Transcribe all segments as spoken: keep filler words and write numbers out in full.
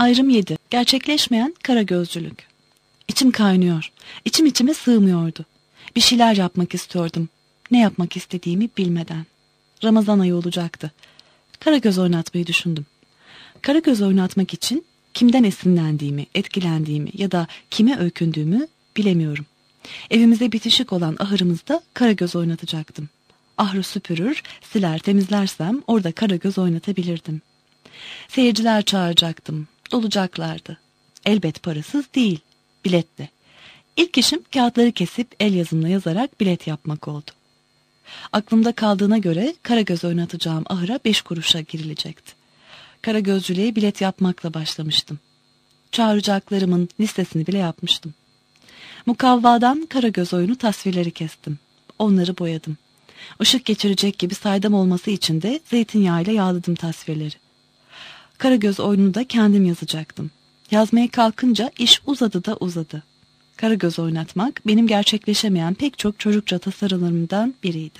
Ayrım yedi. Gerçekleşmeyen karagözcülük. İçim kaynıyor. İçim içime sığmıyordu. Bir şeyler yapmak istiyordum. Ne yapmak istediğimi bilmeden. Ramazan ayı olacaktı. Karagöz oynatmayı düşündüm. Karagöz oynatmak için kimden esinlendiğimi, etkilendiğimi ya da kime öykündüğümü bilemiyorum. Evimize bitişik olan ahırımızda karagöz oynatacaktım. Ahırı süpürür, siler, temizlersem orada karagöz oynatabilirdim. Seyirciler çağıracaktım. Dolacaklardı. Elbet parasız değil, biletle. İlk işim kağıtları kesip el yazımla yazarak bilet yapmak oldu. Aklımda kaldığına göre karagöz oynatacağım ahıra beş kuruşa girilecekti. Karagözcülüğe bilet yapmakla başlamıştım. Çağıracaklarımın listesini bile yapmıştım. Mukavvadan karagöz oyunu tasvirleri kestim. Onları boyadım. Işık geçirecek gibi saydam olması için de zeytinyağıyla yağladım tasvirleri. Karagöz oyununu da kendim yazacaktım. Yazmaya kalkınca iş uzadı da uzadı. Karagöz oynatmak benim gerçekleşemeyen pek çok çocukça tasarılarımdan biriydi.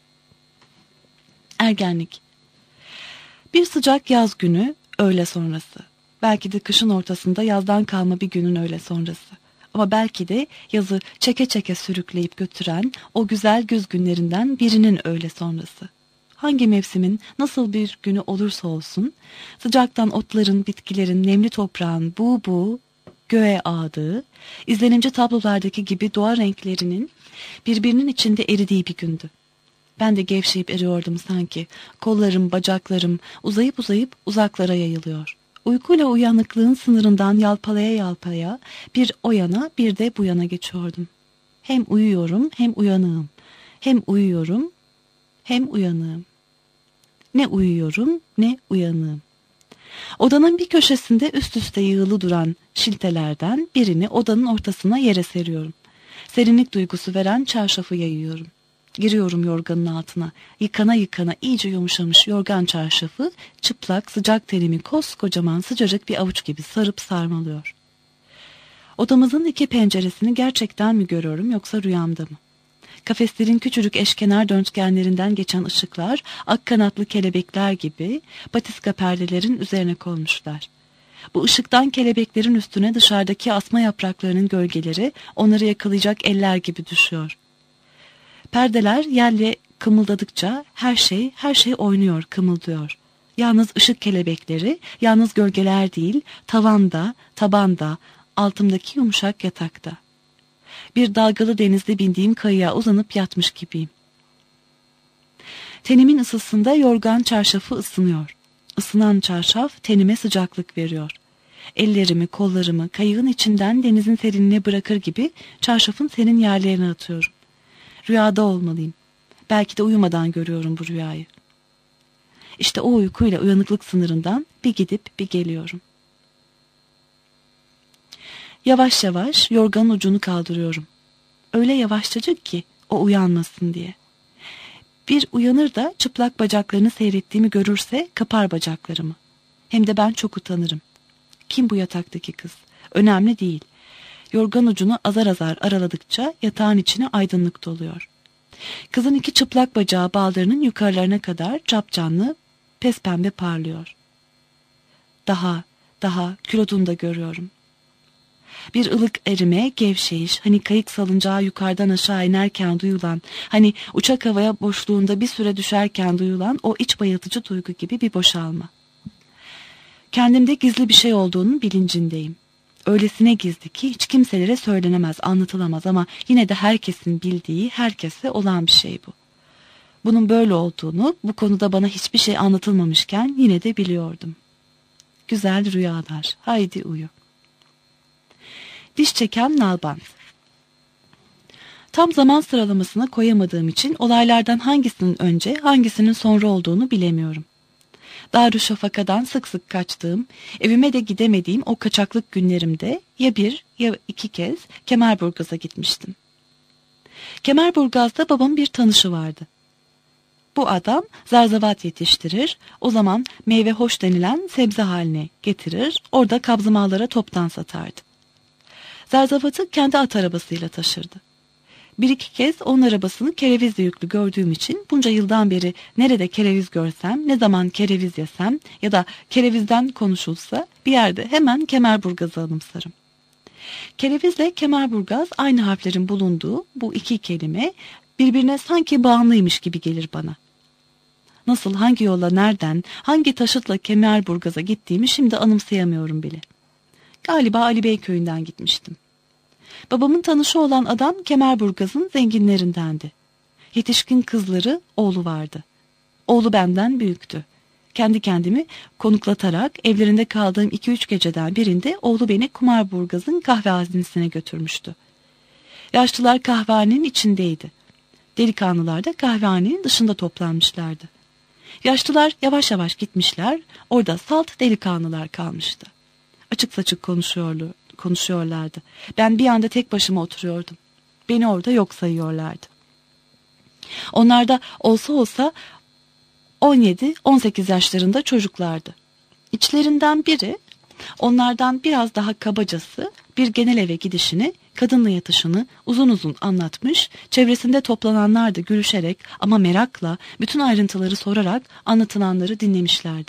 Ergenlik. Bir sıcak yaz günü, öğle sonrası. Belki de kışın ortasında yazdan kalma bir günün öğle sonrası. Ama belki de yazı çeke çeke sürükleyip götüren o güzel güz günlerinden birinin öğle sonrası. Hangi mevsimin nasıl bir günü olursa olsun, sıcaktan otların, bitkilerin, nemli toprağın buğu buğu göğe ağdığı, izlenimci tablolardaki gibi doğa renklerinin birbirinin içinde eridiği bir gündü. Ben de gevşeyip eriyordum sanki. Kollarım, bacaklarım uzayıp uzayıp uzaklara yayılıyor. Uykuyla uyanıklığın sınırından yalpalaya yalpalaya bir o yana bir de bu yana geçiyordum. Hem uyuyorum hem uyanığım. Hem uyuyorum hem uyanığım. Ne uyuyorum ne uyanığım. Odanın bir köşesinde üst üste yığılı duran şiltelerden birini odanın ortasına yere seriyorum. Serinlik duygusu veren çarşafı yayıyorum. Giriyorum yorganın altına. Yıkana yıkana iyice yumuşamış yorgan çarşafı çıplak sıcak tenimi koskocaman sıcacık bir avuç gibi sarıp sarmalıyor. Odamızın iki penceresini gerçekten mi görüyorum yoksa rüyamda mı? Kafeslerin küçücük eşkenar döntgenlerinden geçen ışıklar ak kanatlı kelebekler gibi batiska perdelerin üzerine konmuşlar. Bu ışıktan kelebeklerin üstüne dışarıdaki asma yapraklarının gölgeleri onları yakalayacak eller gibi düşüyor. Perdeler yerle kımıldadıkça her şey, her şey oynuyor, kımıldıyor. Yalnız ışık kelebekleri, yalnız gölgeler değil, tavanda, tabanda, altımdaki yumuşak yatakta. Bir dalgalı denizde bindiğim kayığa uzanıp yatmış gibiyim. Tenimin ısısında yorgan çarşafı ısınıyor. Isınan çarşaf tenime sıcaklık veriyor. Ellerimi, kollarımı kayığın içinden denizin serinliğine bırakır gibi çarşafın serin yerlerine atıyorum. Rüyada olmalıyım. Belki de uyumadan görüyorum bu rüyayı. İşte o uykuyla uyanıklık sınırından bir gidip bir geliyorum. Yavaş yavaş yorganın ucunu kaldırıyorum. Öyle yavaşçacık ki o uyanmasın diye. Bir uyanır da çıplak bacaklarını seyrettiğimi görürse kapar bacaklarımı. Hem de ben çok utanırım. Kim bu yataktaki kız? Önemli değil. Yorgan ucunu azar azar araladıkça yatağın içine aydınlık doluyor. Kızın iki çıplak bacağı baldırının yukarılarına kadar capcanlı, pespembe parlıyor. Daha, daha külotunu da görüyorum. Bir ılık erime, gevşeyiş, hani kayık salıncağı yukarıdan aşağı inerken duyulan, hani uçak havaya boşluğunda bir süre düşerken duyulan o iç bayıltıcı duygu gibi bir boşalma. Kendimde gizli bir şey olduğunun bilincindeyim. Öylesine gizli ki hiç kimselere söylenemez, anlatılamaz ama yine de herkesin bildiği, herkese olan bir şey bu. Bunun böyle olduğunu, bu konuda bana hiçbir şey anlatılmamışken yine de biliyordum. Güzel rüyalar, haydi uyu. Diş çeken nalbant. Tam zaman sıralamasına koyamadığım için olaylardan hangisinin önce, hangisinin sonra olduğunu bilemiyorum. Darüşşafaka'dan sık sık kaçtığım, evime de gidemediğim o kaçaklık günlerimde ya bir ya iki kez Kemerburgaz'a gitmiştim. Kemerburgaz'da babamın bir tanışı vardı. Bu adam zerzevat yetiştirir, o zaman meyve hoş denilen sebze haline getirir, orada kabzımallara toptan satardı. Zerzevatı kendi at arabasıyla taşırdı. Bir iki kez onun arabasını kerevizle yüklü gördüğüm için bunca yıldan beri nerede kereviz görsem, ne zaman kereviz yesem ya da kerevizden konuşulsa bir yerde hemen Kemerburgaz'ı anımsarım. Kerevizle Kemerburgaz aynı harflerin bulunduğu bu iki kelime birbirine sanki bağımlıymış gibi gelir bana. Nasıl, hangi yolla, nereden, hangi taşıtla Kemerburgaz'a gittiğimi şimdi anımsayamıyorum bile. Galiba Ali Bey köyünden gitmiştim. Babamın tanışı olan adam Kemerburgaz'ın zenginlerindendi. Yetişkin kızları, oğlu vardı. Oğlu benden büyüktü. Kendi kendimi konuklatarak evlerinde kaldığım iki üç geceden birinde oğlu beni Kemerburgaz'ın kahvehanesine götürmüştü. Yaşlılar kahvehanenin içindeydi. Delikanlılar da kahvehanenin dışında toplanmışlardı. Yaşlılar yavaş yavaş gitmişler, orada salt delikanlılar kalmıştı. Açık saçık konuşuyordu, konuşuyorlardı. Ben bir anda tek başıma oturuyordum. Beni orada yok sayıyorlardı. Onlar da olsa olsa on yedi on sekiz yaşlarında çocuklardı. İçlerinden biri onlardan biraz daha kabacası bir genel eve gidişini, kadınla yatışını uzun uzun anlatmış, çevresinde toplananlar da gülüşerek ama merakla bütün ayrıntıları sorarak anlatılanları dinlemişlerdi.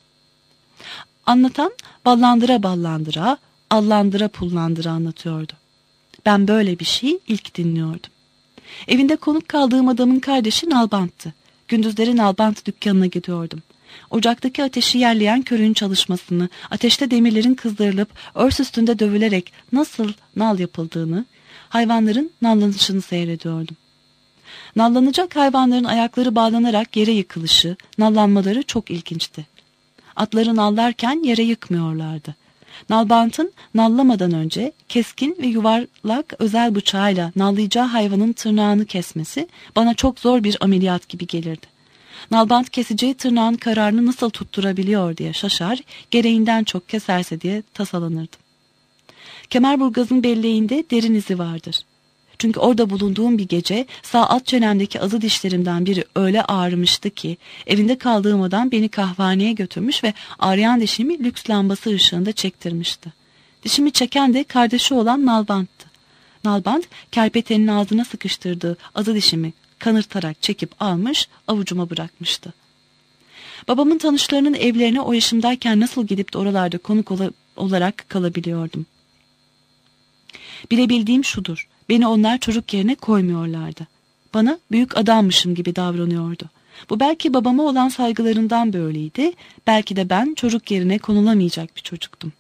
Anlatan ballandıra ballandıra, allandıra pullandıra anlatıyordu. Ben böyle bir şey ilk dinliyordum. Evinde konuk kaldığım adamın kardeşi nalbanttı. Gündüzleri nalbant dükkanına gidiyordum. Ocaktaki ateşi yerleyen körüğün çalışmasını, ateşte demirlerin kızdırılıp örs üstünde dövülerek nasıl nal yapıldığını, hayvanların nallanışını seyrediyordum. Nallanacak hayvanların ayakları bağlanarak yere yıkılışı, nallanmaları çok ilginçti. Atları nallarken yere yıkmıyorlardı. Nalbantın nallamadan önce keskin ve yuvarlak özel bıçağıyla nallayacağı hayvanın tırnağını kesmesi bana çok zor bir ameliyat gibi gelirdi. Nalbant keseceği tırnağın kararını nasıl tutturabiliyor diye şaşar, gereğinden çok keserse diye tasalanırdım. Kemerburgaz'ın belleğinde derin izi vardır. Çünkü orada bulunduğum bir gece sağ alt çenemdeki azı dişlerimden biri öyle ağrımıştı ki evinde kaldığım adam beni kahvehaneye götürmüş ve ağrıyan dişimi lüks lambası ışığında çektirmişti. Dişimi çeken de kardeşi olan Nalbant'tı. Nalbant kerpetenin ağzına sıkıştırdığı azı dişimi kanırtarak çekip almış, avucuma bırakmıştı. Babamın tanışlarının evlerine o yaşımdayken nasıl gidip de oralarda konuk ola olarak kalabiliyordum. Bilebildiğim şudur, beni onlar çocuk yerine koymuyorlardı. Bana büyük adammışım gibi davranıyordu. Bu belki babama olan saygılarından böyleydi, belki de ben çocuk yerine konulamayacak bir çocuktum.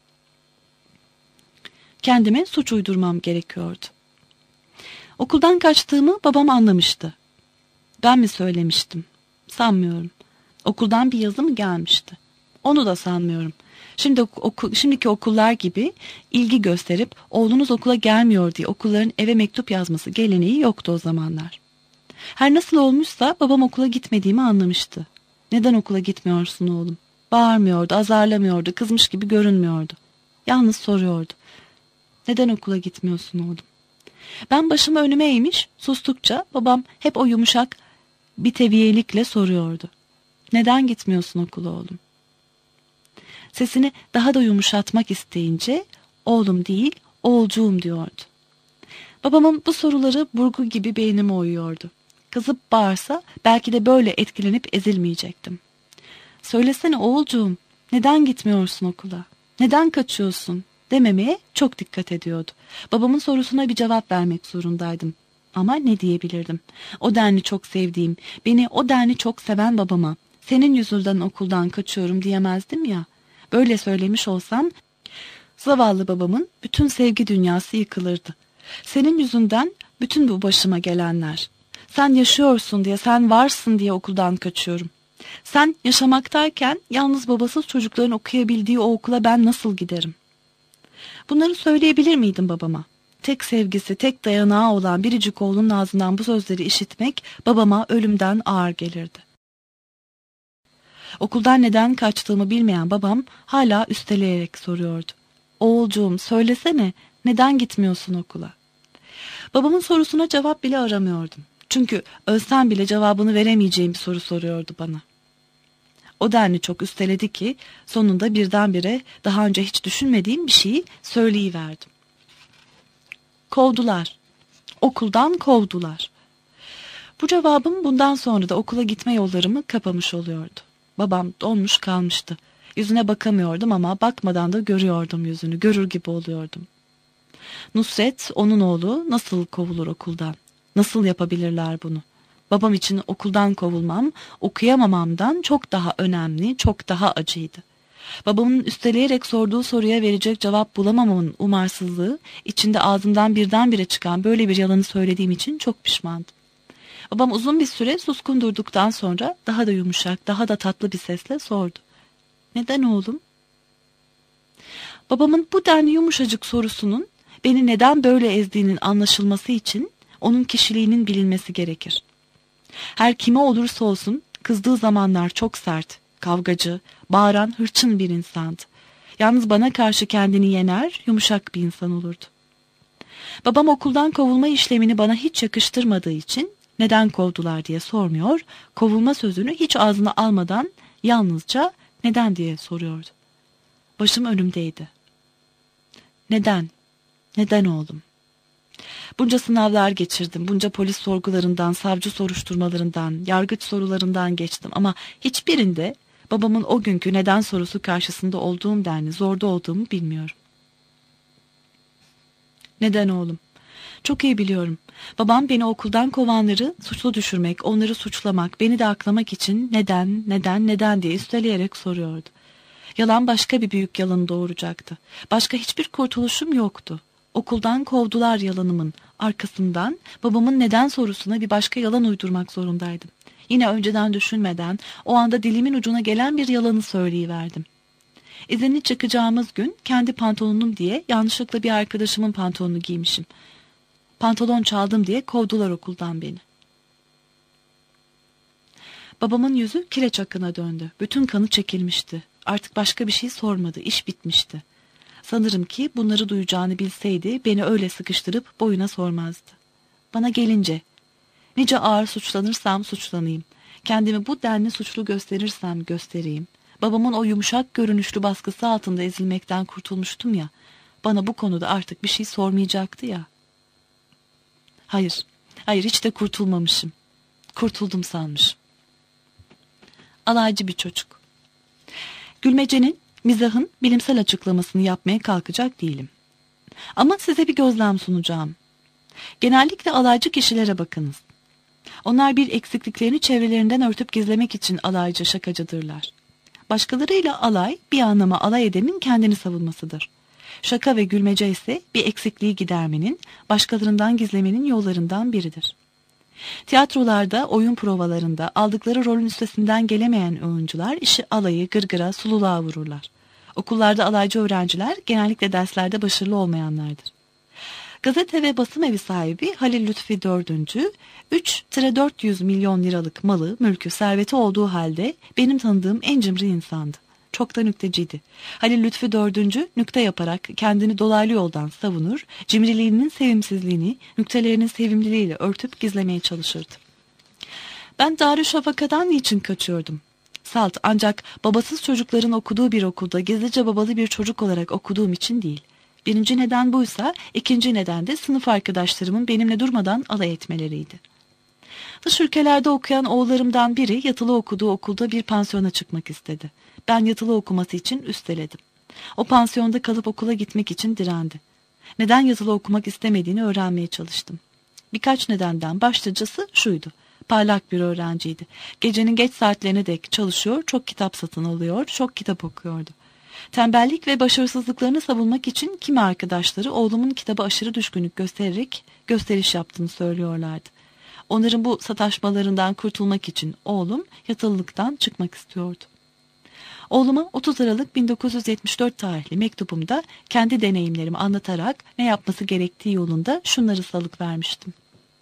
Kendime suç uydurmam gerekiyordu. Okuldan kaçtığımı babam anlamıştı. Ben mi söylemiştim? Sanmıyorum. Okuldan bir yazı mı gelmişti? Onu da sanmıyorum. Şimdi oku, şimdiki okullar gibi ilgi gösterip oğlunuz okula gelmiyor diye okulların eve mektup yazması geleneği yoktu o zamanlar. Her nasıl olmuşsa babam okula gitmediğimi anlamıştı. Neden okula gitmiyorsun oğlum? Bağırmıyordu, azarlamıyordu, kızmış gibi görünmüyordu. Yalnız soruyordu. Neden okula gitmiyorsun oğlum? Ben başımı önüme eğmiş, sustukça babam hep o yumuşak bir teviyelikle soruyordu. Neden gitmiyorsun okula oğlum? Sesini daha da yumuşatmak isteyince oğlum değil, oğulcuğum diyordu. Babamın bu soruları burgu gibi beynime uyuyordu. Kızıp bağırsa belki de böyle etkilenip ezilmeyecektim. Söylesene oğulcuğum, neden gitmiyorsun okula? Neden kaçıyorsun? Dememeye çok dikkat ediyordu. Babamın sorusuna bir cevap vermek zorundaydım. Ama ne diyebilirdim? O denli çok sevdiğim, beni o denli çok seven babama senin yüzünden okuldan kaçıyorum diyemezdim ya. Böyle söylemiş olsam zavallı babamın bütün sevgi dünyası yıkılırdı. Senin yüzünden bütün bu başıma gelenler. Sen yaşıyorsun diye, sen varsın diye okuldan kaçıyorum. Sen yaşamaktayken yalnız babasız çocukların okuyabildiği o okula ben nasıl giderim? Bunları söyleyebilir miydim babama? Tek sevgisi, tek dayanağı olan biricik oğlunun ağzından bu sözleri işitmek babama ölümden ağır gelirdi. Okuldan neden kaçtığımı bilmeyen babam hala üsteleyerek soruyordu. Oğulcuğum söylesene, neden gitmiyorsun okula? Babamın sorusuna cevap bile aramıyordum. Çünkü ölsem bile cevabını veremeyeceğim bir soru soruyordu bana. O denli çok üsteledi ki sonunda birdenbire daha önce hiç düşünmediğim bir şeyi söyleyiverdim. Kovdular. Okuldan kovdular. Bu cevabım bundan sonra da okula gitme yollarımı kapamış oluyordu. Babam donmuş kalmıştı. Yüzüne bakamıyordum ama bakmadan da görüyordum yüzünü, görür gibi oluyordum. Nusret, onun oğlu, nasıl kovulur okuldan? Nasıl yapabilirler bunu? Babam için okuldan kovulmam, okuyamamamdan çok daha önemli, çok daha acıydı. Babamın üsteleyerek sorduğu soruya verecek cevap bulamamamın umarsızlığı, içinde ağzımdan birdenbire çıkan böyle bir yalanı söylediğim için çok pişmandım. Babam uzun bir süre suskun durduktan sonra daha da yumuşak, daha da tatlı bir sesle sordu. Neden oğlum? Babamın bu denli yumuşacık sorusunun beni neden böyle ezdiğinin anlaşılması için onun kişiliğinin bilinmesi gerekir. Her kime olursa olsun kızdığı zamanlar çok sert, kavgacı, bağıran, hırçın bir insandı. Yalnız bana karşı kendini yener, yumuşak bir insan olurdu. Babam okuldan kovulma işlemini bana hiç yakıştırmadığı için neden kovdular diye sormuyor, kovulma sözünü hiç ağzına almadan yalnızca neden diye soruyordu. Başım önümdeydi. Neden? Neden oğlum? Bunca sınavlar geçirdim, bunca polis sorgularından, savcı soruşturmalarından, yargıç sorularından geçtim ama hiçbirinde babamın o günkü neden sorusu karşısında olduğum denli zorda olduğumu bilmiyorum. Neden oğlum? Çok iyi biliyorum. Babam beni okuldan kovanları suçlu düşürmek, onları suçlamak, beni de aklamak için neden, neden, neden diye üsteleyerek soruyordu. Yalan başka bir büyük yalanı doğuracaktı. Başka hiçbir kurtuluşum yoktu. Okuldan kovdular yalanımın arkasından babamın neden sorusuna bir başka yalan uydurmak zorundaydım. Yine önceden düşünmeden o anda dilimin ucuna gelen bir yalanı söyleyiverdim. İzinli çıkacağımız gün kendi pantolonum diye yanlışlıkla bir arkadaşımın pantolonunu giymişim. Pantolon çaldım diye kovdular okuldan beni. Babamın yüzü kireç akına döndü. Bütün kanı çekilmişti. Artık başka bir şey sormadı. İş bitmişti. Sanırım ki bunları duyacağını bilseydi beni öyle sıkıştırıp boyuna sormazdı. Bana gelince, nice ağır suçlanırsam suçlanayım, kendimi bu denli suçlu gösterirsem göstereyim, babamın o yumuşak görünüşlü baskısı altında ezilmekten kurtulmuştum ya, bana bu konuda artık bir şey sormayacaktı ya. Hayır, hayır hiç de kurtulmamışım. Kurtuldum sanmışım. Alaycı bir çocuk. Gülmecenin, mizahın bilimsel açıklamasını yapmaya kalkacak değilim. Ama size bir gözlem sunacağım. Genellikle alaycı kişilere bakınız. Onlar bir eksikliklerini çevrelerinden örtüp gizlemek için alaycı, şakacıdırlar. Başkalarıyla alay, bir anlama alay edenin kendini savunmasıdır. Şaka ve gülmece ise bir eksikliği gidermenin, başkalarından gizlemenin yollarından biridir. Tiyatrolarda, oyun provalarında aldıkları rolün üstesinden gelemeyen oyuncular işi alayı, gırgıra, sululuğa vururlar. Okullarda alaycı öğrenciler genellikle derslerde başarılı olmayanlardır. Gazete ve basım evi sahibi Halil Lütfi dördüncü, üç dört yüz milyon liralık malı, mülkü, serveti olduğu halde benim tanıdığım en cimri insandı. Çok da nükteciydi. Halil Lütfi dördüncü nükte yaparak kendini dolaylı yoldan savunur, cimriliğinin sevimsizliğini, nüktelerinin sevimliliğiyle örtüp gizlemeye çalışırdı. Ben Darüşşafaka'dan niçin kaçıyordum? Salt, ancak babasız çocukların okuduğu bir okulda gizlice babalı bir çocuk olarak okuduğum için değil. Birinci neden buysa, ikinci neden de sınıf arkadaşlarımın benimle durmadan alay etmeleriydi. Dış ülkelerde okuyan oğullarımdan biri yatılı okuduğu okulda bir pansiyona çıkmak istedi. Ben yatılı okuması için üsteledim. O pansiyonda kalıp okula gitmek için direndi. Neden yatılı okumak istemediğini öğrenmeye çalıştım. Birkaç nedenden başlıcası şuydu. Parlak bir öğrenciydi. Gecenin geç saatlerine dek çalışıyor, çok kitap satın alıyor, çok kitap okuyordu. Tembellik ve başarısızlıklarını savunmak için kimi arkadaşları oğlumun kitaba aşırı düşkünlük göstererek gösteriş yaptığını söylüyorlardı. Onların bu sataşmalarından kurtulmak için oğlum yatılılıktan çıkmak istiyordu. Oğluma otuz Aralık bin dokuz yüz yetmiş dört tarihli mektubumda kendi deneyimlerimi anlatarak ne yapması gerektiği yolunda şunları salık vermiştim.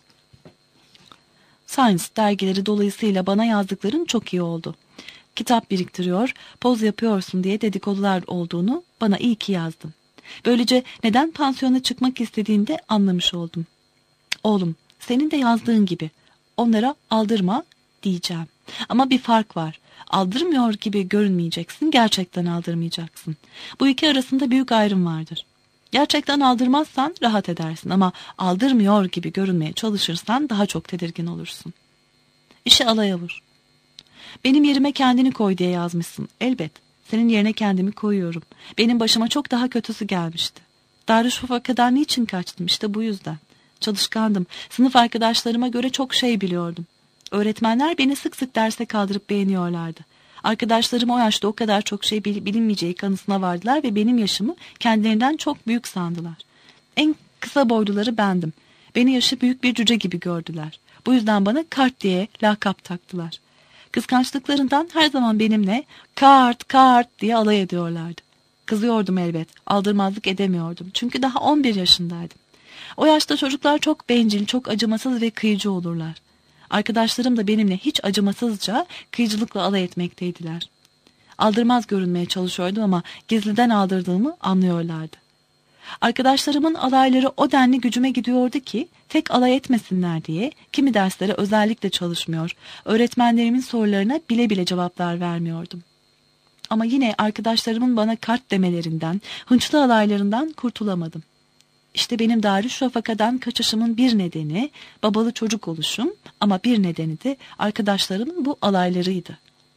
Science dergileri dolayısıyla bana yazdıkların çok iyi oldu. Kitap biriktiriyor, poz yapıyorsun diye dedikodular olduğunu bana iyi ki yazdın. Böylece neden pansiyona çıkmak istediğini de anlamış oldum. Oğlum, senin de yazdığın gibi onlara aldırma diyeceğim. Ama bir fark var. Aldırmıyor gibi görünmeyeceksin, gerçekten aldırmayacaksın. Bu iki arasında büyük ayrım vardır. Gerçekten aldırmazsan rahat edersin ama aldırmıyor gibi görünmeye çalışırsan daha çok tedirgin olursun. İşi alaya vur. Benim yerime kendini koy diye yazmışsın. Elbet. Senin yerine kendimi koyuyorum. Benim başıma çok daha kötüsü gelmişti. Darüşşafaka'dan niçin kaçtım? İşte bu yüzden. Çalışkandım. Sınıf arkadaşlarıma göre çok şey biliyordum. Öğretmenler beni sık sık derse kaldırıp beğeniyorlardı. Arkadaşlarım o yaşta o kadar çok şey bilinmeyeceği kanısına vardılar ve benim yaşımı kendilerinden çok büyük sandılar. En kısa boyluları bendim. Beni yaşı büyük bir cüce gibi gördüler. Bu yüzden bana kart diye lakap taktılar. Kıskançlıklarından her zaman benimle kart kart diye alay ediyorlardı. Kızıyordum elbet, aldırmazlık edemiyordum çünkü daha on bir yaşındaydım. O yaşta çocuklar çok bencil, çok acımasız ve kıyıcı olurlar. Arkadaşlarım da benimle hiç acımasızca kıyıcılıkla alay etmekteydiler. Aldırmaz görünmeye çalışıyordum ama gizliden aldırdığımı anlıyorlardı. Arkadaşlarımın alayları o denli gücüme gidiyordu ki tek alay etmesinler diye kimi derslere özellikle çalışmıyor, öğretmenlerimin sorularına bile bile cevaplar vermiyordum. Ama yine arkadaşlarımın bana kart demelerinden, hınçlı alaylarından kurtulamadım. İşte benim Darüşşafaka'dan kaçışımın bir nedeni babalı çocuk oluşum ama bir nedeni de arkadaşlarımın bu alaylarıydı.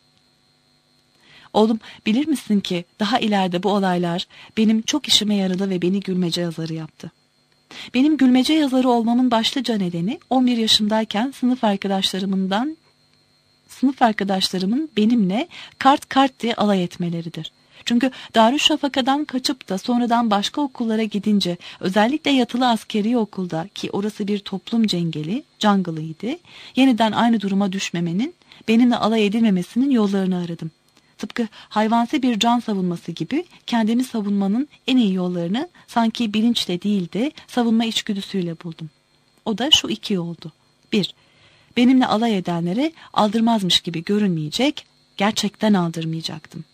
Oğlum, bilir misin ki daha ileride bu olaylar benim çok işime yaradı ve beni gülmece yazarı yaptı. Benim gülmece yazarı olmamın başlıca nedeni on bir yaşımdayken sınıf arkadaşlarımdan sınıf arkadaşlarımın benimle kart kart diye alay etmeleridir. Çünkü Darüşşafaka'dan kaçıp da sonradan başka okullara gidince, özellikle yatılı askeri okulda ki orası bir toplum cengeli, cangılıydı, yeniden aynı duruma düşmemenin, benimle alay edilmemesinin yollarını aradım. Tıpkı hayvansı bir can savunması gibi kendimi savunmanın en iyi yollarını sanki bilinçle değil de savunma içgüdüsüyle buldum. O da şu iki yoldu. Bir, benimle alay edenlere aldırmazmış gibi görünmeyecek, gerçekten aldırmayacaktım.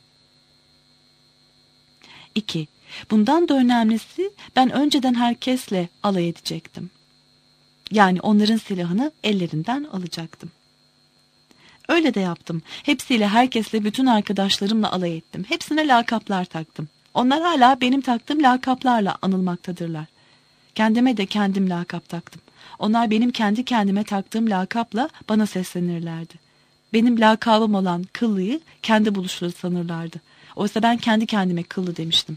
İki, bundan da önemlisi ben önceden herkesle alay edecektim. Yani onların silahını ellerinden alacaktım. Öyle de yaptım. Hepsiyle, herkesle, bütün arkadaşlarımla alay ettim. Hepsine lakaplar taktım. Onlar hala benim taktığım lakaplarla anılmaktadırlar. Kendime de kendim lakap taktım. Onlar benim kendi kendime taktığım lakapla bana seslenirlerdi. Benim lakabım olan Kıllı'yı kendi buluşları sanırlardı. Oysa ben kendi kendime Kıllı demiştim.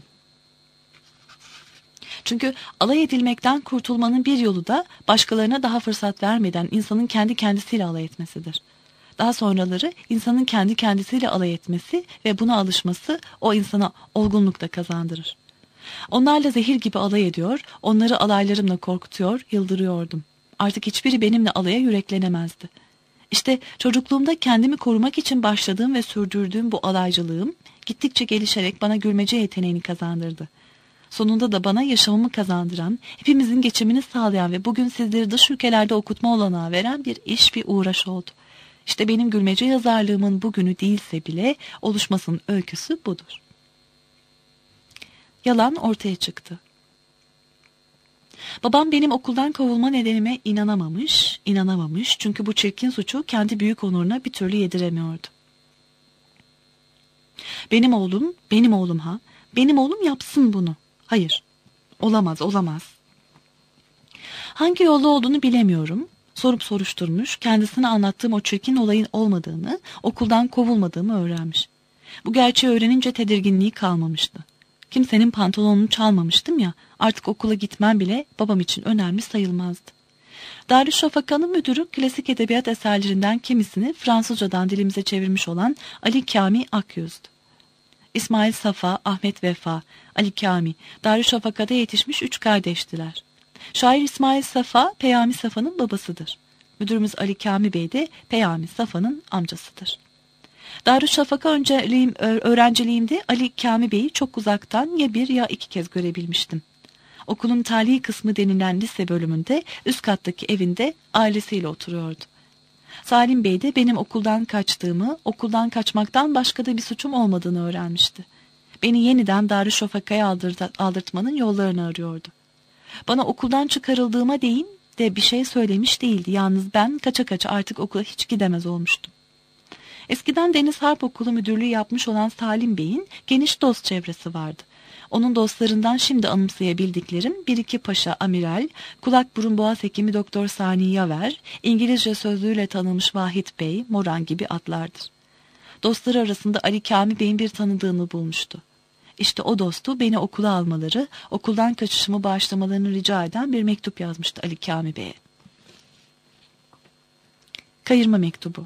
Çünkü alay edilmekten kurtulmanın bir yolu da başkalarına daha fırsat vermeden insanın kendi kendisiyle alay etmesidir. Daha sonraları insanın kendi kendisiyle alay etmesi ve buna alışması o insana olgunluk da kazandırır. Onlarla zehir gibi alay ediyor, onları alaylarımla korkutuyor, yıldırıyordum. Artık hiçbiri benimle alaya yüreklenemezdi. İşte çocukluğumda kendimi korumak için başladığım ve sürdürdüğüm bu alaycılığım gittikçe gelişerek bana gülmece yeteneğini kazandırdı. Sonunda da bana yaşamımı kazandıran, hepimizin geçimini sağlayan ve bugün sizleri dış ülkelerde okutma olanağı veren bir iş, bir uğraş oldu. İşte benim gülmece yazarlığımın bugünü değilse bile oluşmasının öyküsü budur. Yalan ortaya çıktı. Babam benim okuldan kovulma nedenime inanamamış, inanamamış çünkü bu çirkin suçu kendi büyük onuruna bir türlü yediremiyordu. Benim oğlum, benim oğlum ha, benim oğlum yapsın bunu. Hayır, olamaz, olamaz. Hangi yolda olduğunu bilemiyorum. Sorup soruşturmuş, kendisine anlattığım o çirkin olayın olmadığını, okuldan kovulmadığımı öğrenmiş. Bu gerçeği öğrenince tedirginliği kalmamıştı. Kimsenin pantolonunu çalmamıştım ya, artık okula gitmem bile babam için önemli sayılmazdı. Darüşşafaka'nın müdürü klasik edebiyat eserlerinden kimisini Fransızcadan dilimize çevirmiş olan Ali Kami Akyüz'dü. İsmail Safa, Ahmet Vefa, Ali Kami, Darüşşafaka'da yetişmiş üç kardeştiler. Şair İsmail Safa, Peyami Safa'nın babasıdır. Müdürümüz Ali Kami Bey de Peyami Safa'nın amcasıdır. Darüşşafaka önceliğim, öğrenciliğimde Ali Kami Bey'i çok uzaktan ya bir ya iki kez görebilmiştim. Okulun tali kısmı denilen lise bölümünde üst kattaki evinde ailesiyle oturuyordu. Salim Bey de benim okuldan kaçtığımı, okuldan kaçmaktan başka da bir suçum olmadığını öğrenmişti. Beni yeniden Darüşşafaka'ya aldırt aldırtmanın yollarını arıyordu. Bana okuldan çıkarıldığıma değin de bir şey söylemiş değildi. Yalnız ben kaça kaça artık okula hiç gidemez olmuştum. Eskiden Deniz Harp Okulu müdürlüğü yapmış olan Salim Bey'in geniş dost çevresi vardı. Onun dostlarından şimdi anımsayabildiklerim bir iki paşa amiral, kulak burun boğaz hekimi Doktor Sani Yaver, İngilizce sözlüğüyle tanınmış Vahit Bey, Moran gibi adlardır. Dostları arasında Ali Kami Bey'in bir tanıdığını bulmuştu. İşte o dostu beni okula almaları, okuldan kaçışımı bağışlamalarını rica eden bir mektup yazmıştı Ali Kami Bey'e. Kayırma mektubu.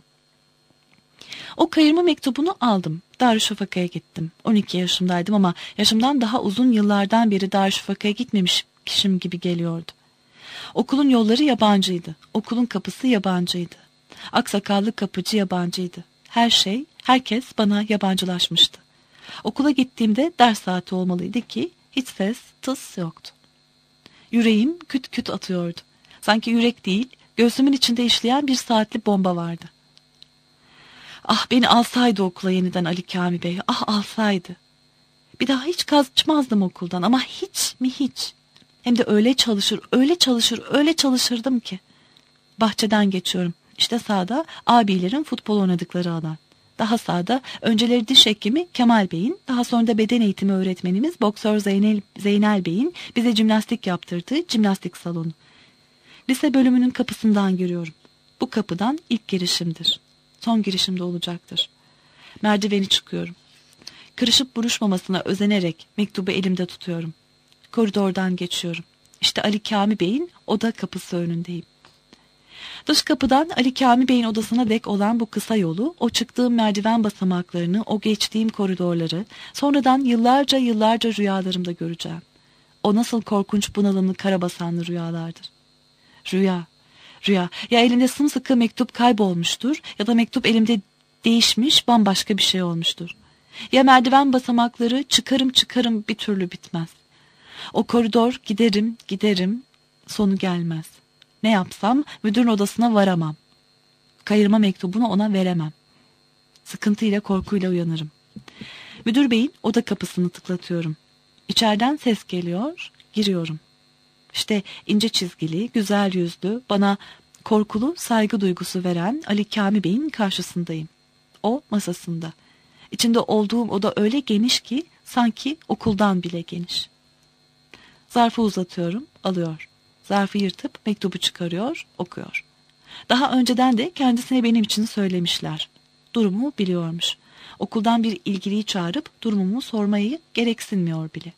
O kayırma mektubunu aldım. Darüşşafaka'ya gittim. on iki yaşımdaydım ama yaşımdan daha uzun yıllardan beri Darüşşafaka'ya gitmemişim gibi geliyordu. Okulun yolları yabancıydı. Okulun kapısı yabancıydı. Aksakallı kapıcı yabancıydı. Her şey, herkes bana yabancılaşmıştı. Okula gittiğimde ders saati olmalıydı ki hiç ses, tıs yoktu. Yüreğim küt küt atıyordu. Sanki yürek değil, göğsümün içinde işleyen bir saatli bomba vardı. Ah beni alsaydı okula yeniden Ali Kami Bey, ah alsaydı. Bir daha hiç kaçmazdım okuldan ama hiç mi hiç. Hem de öyle çalışır, öyle çalışır, öyle çalışırdım ki. Bahçeden geçiyorum. İşte sağda abilerin futbol oynadıkları alan. Daha sağda önceleri diş hekimi Kemal Bey'in, daha sonra da beden eğitimi öğretmenimiz Boksör Zeynel, Zeynel Bey'in bize jimnastik yaptırdığı jimnastik salonu. Lise bölümünün kapısından giriyorum. Bu kapıdan ilk girişimdir. Son girişimde olacaktır. Merdiveni çıkıyorum. Kırışıp buruşmamasına özenerek mektubu elimde tutuyorum. Koridordan geçiyorum. İşte Ali Kami Bey'in oda kapısı önündeyim. Dış kapıdan Ali Kami Bey'in odasına dek olan bu kısa yolu, o çıktığım merdiven basamaklarını, o geçtiğim koridorları, sonradan yıllarca yıllarca rüyalarımda göreceğim. O nasıl korkunç bunalımlı karabasanlı rüyalardır. Rüya, rüya. Ya elimde sımsıkı mektup kaybolmuştur ya da mektup elimde değişmiş bambaşka bir şey olmuştur. Ya merdiven basamakları çıkarım çıkarım bir türlü bitmez. O koridor giderim giderim sonu gelmez. Ne yapsam müdürün odasına varamam. Kayırma mektubunu ona veremem. Sıkıntıyla korkuyla uyanırım. Müdür beyin oda kapısını tıklatıyorum. İçeriden ses geliyor, giriyorum. İşte ince çizgili, güzel yüzlü, bana korkulu saygı duygusu veren Ali Kami Bey'in karşısındayım. O masasında. İçinde olduğum oda öyle geniş ki sanki okuldan bile geniş. Zarfı uzatıyorum, alıyor. Zarfı yırtıp mektubu çıkarıyor, okuyor. Daha önceden de kendisine benim için söylemişler. Durumu biliyormuş. Okuldan bir ilgiliyi çağırıp durumumu sormayı gereksinmiyor bile.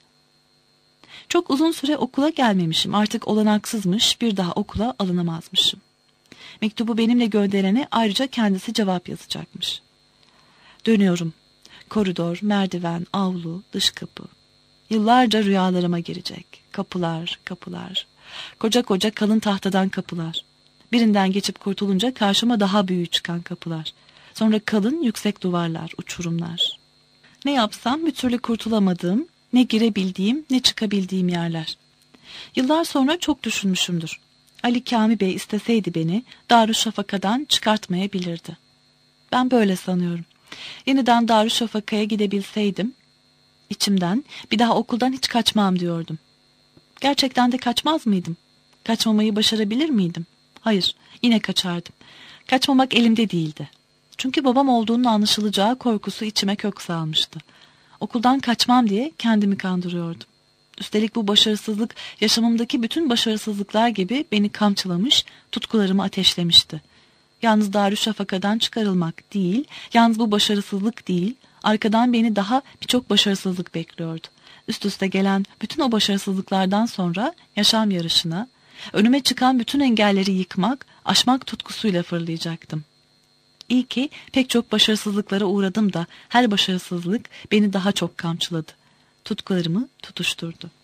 Çok uzun süre okula gelmemişim. Artık olanaksızmış, bir daha okula alınamazmışım. Mektubu benimle gönderene ayrıca kendisi cevap yazacakmış. Dönüyorum. Koridor, merdiven, avlu, dış kapı. Yıllarca rüyalarıma girecek. Kapılar, kapılar. Koca koca kalın tahtadan kapılar. Birinden geçip kurtulunca karşıma daha büyüğü çıkan kapılar. Sonra kalın yüksek duvarlar, uçurumlar. Ne yapsam bir türlü kurtulamadığım, ne girebildiğim, ne çıkabildiğim yerler. Yıllar sonra çok düşünmüşümdür. Ali Kami Bey isteseydi beni Darüşşafaka'dan çıkartmayabilirdi. Ben böyle sanıyorum. Yeniden Darüşşafaka'ya gidebilseydim, içimden bir daha okuldan hiç kaçmam diyordum. Gerçekten de kaçmaz mıydım? Kaçmamayı başarabilir miydim? Hayır, yine kaçardım. Kaçmamak elimde değildi. Çünkü babam olduğunun anlaşılacağı korkusu içime kök salmıştı. Okuldan kaçmam diye kendimi kandırıyordum. Üstelik bu başarısızlık yaşamımdaki bütün başarısızlıklar gibi beni kamçılamış, tutkularımı ateşlemişti. Yalnız Darüşşafaka'dan çıkarılmak değil, yalnız bu başarısızlık değil, arkadan beni daha birçok başarısızlık bekliyordu. Üst üste gelen bütün o başarısızlıklardan sonra yaşam yarışına, önüme çıkan bütün engelleri yıkmak, aşmak tutkusuyla fırlayacaktım. İyi ki pek çok başarısızlıklara uğradım da her başarısızlık beni daha çok kamçıladı. Tutkularımı tutuşturdu.